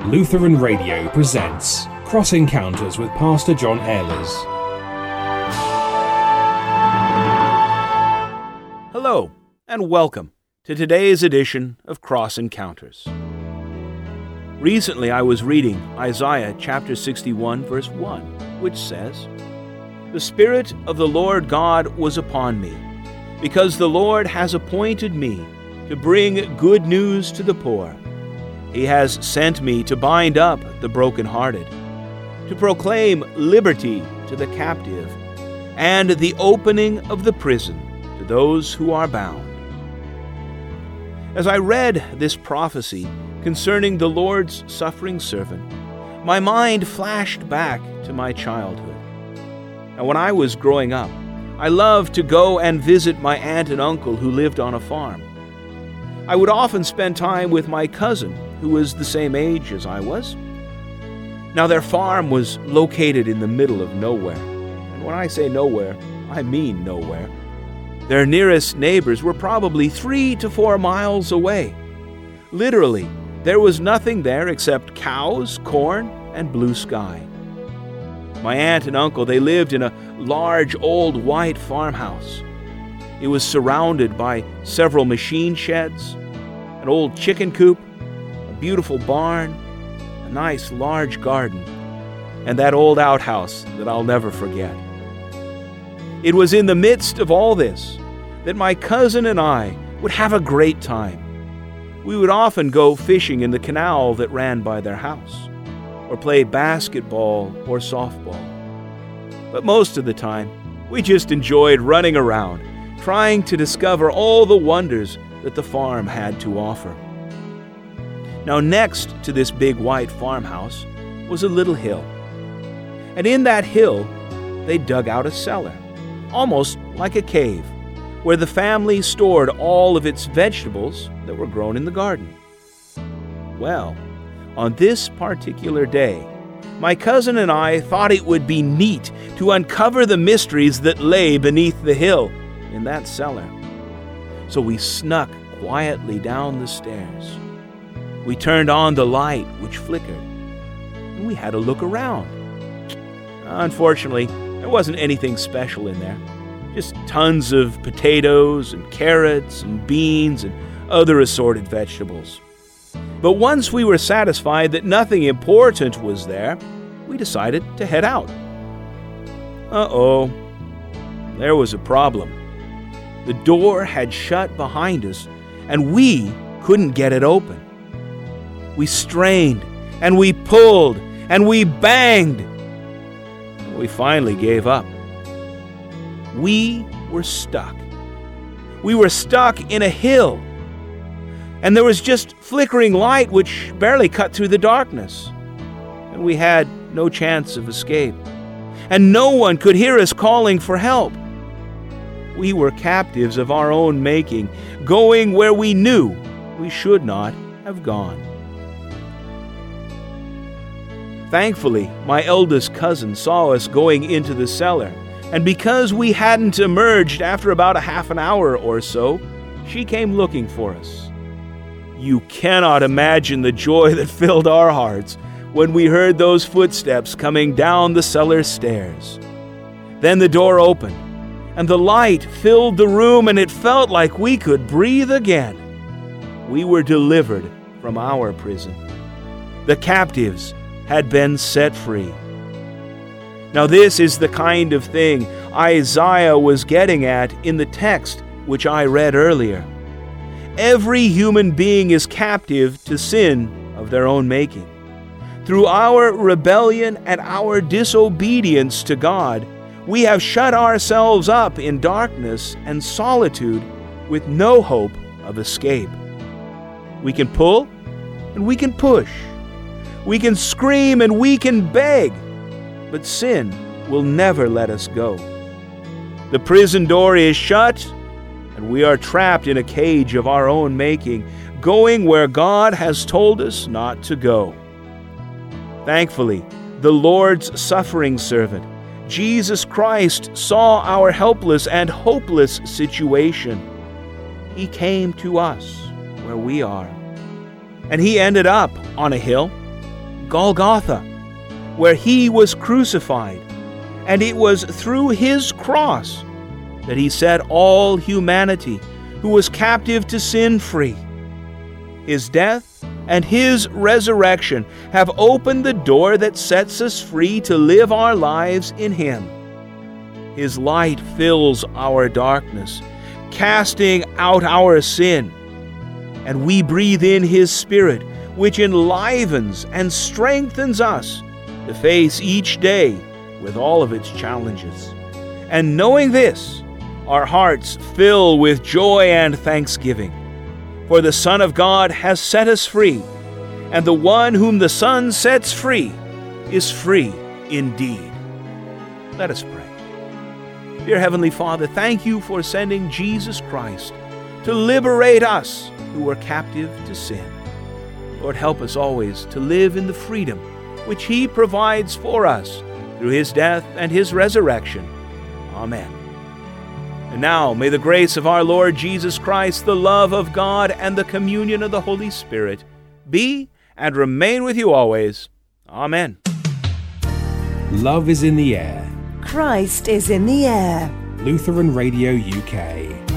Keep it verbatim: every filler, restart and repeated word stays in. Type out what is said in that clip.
Lutheran Radio presents Cross Encounters with Pastor John Ehlers. Hello, and welcome to today's edition of Cross Encounters. Recently I was reading Isaiah chapter sixty-one, verse one, which says, "The Spirit of the Lord God was upon me, because the Lord has appointed me to bring good news to the poor. He has sent me to bind up the brokenhearted, to proclaim liberty to the captive, and the opening of the prison to those who are bound." As I read this prophecy concerning the Lord's suffering servant, my mind flashed back to my childhood. And when I was growing up, I loved to go and visit my aunt and uncle who lived on a farm. I would often spend time with my cousin, who was the same age as I was. Now, their farm was located in the middle of nowhere. And when I say nowhere, I mean nowhere. Their nearest neighbors were probably three to four miles away. Literally, there was nothing there except cows, corn, and blue sky. My aunt and uncle, they lived in a large old white farmhouse. It was surrounded by several machine sheds, an old chicken coop, a beautiful barn, a nice large garden, and that old outhouse that I'll never forget. It was in the midst of all this that my cousin and I would have a great time. We would often go fishing in the canal that ran by their house, or play basketball or softball. But most of the time, we just enjoyed running around, trying to discover all the wonders that the farm had to offer. Now, next to this big white farmhouse was a little hill. And in that hill, they dug out a cellar, almost like a cave, where the family stored all of its vegetables that were grown in the garden. Well, on this particular day, my cousin and I thought it would be neat to uncover the mysteries that lay beneath the hill in that cellar. So we snuck quietly down the stairs. We turned on the light, which flickered, and we had a look around. Unfortunately, there wasn't anything special in there. Just tons of potatoes and carrots and beans and other assorted vegetables. But once we were satisfied that nothing important was there, we decided to head out. Uh-oh. There was a problem. The door had shut behind us, and we couldn't get it open. We strained, and we pulled, and we banged. And we finally gave up. We were stuck. We were stuck in a hill. And there was just flickering light which barely cut through the darkness. And we had no chance of escape. And no one could hear us calling for help. We were captives of our own making, going where we knew we should not have gone. Thankfully, my eldest cousin saw us going into the cellar, and because we hadn't emerged after about a half an hour or so, she came looking for us. You cannot imagine the joy that filled our hearts when we heard those footsteps coming down the cellar stairs. Then the door opened, and the light filled the room, and it felt like we could breathe again. We were delivered from our prison. The captives had been set free. Now, this is the kind of thing Isaiah was getting at in the text which I read earlier. Every human being is captive to sin of their own making. Through our rebellion and our disobedience to God, we have shut ourselves up in darkness and solitude with no hope of escape. We can pull and we can push. We can scream and we can beg, but sin will never let us go. The prison door is shut, and we are trapped in a cage of our own making, going where God has told us not to go. Thankfully, the Lord's suffering servant, Jesus Christ, saw our helpless and hopeless situation. He came to us where we are. And he ended up on a hill, Golgotha, where he was crucified, and it was through his cross that he set all humanity who was captive to sin free. His death and his resurrection have opened the door that sets us free to live our lives in him. His light fills our darkness, casting out our sin, and we breathe in his Spirit, which enlivens and strengthens us to face each day with all of its challenges. And knowing this, our hearts fill with joy and thanksgiving. For the Son of God has set us free, and the one whom the Son sets free is free indeed. Let us pray. Dear Heavenly Father, thank you for sending Jesus Christ to liberate us who were captive to sin. Lord, help us always to live in the freedom which he provides for us through his death and his resurrection. Amen. And now, may the grace of our Lord Jesus Christ, the love of God, and the communion of the Holy Spirit be and remain with you always. Amen. Love is in the air. Christ is in the air. Lutheran Radio U K.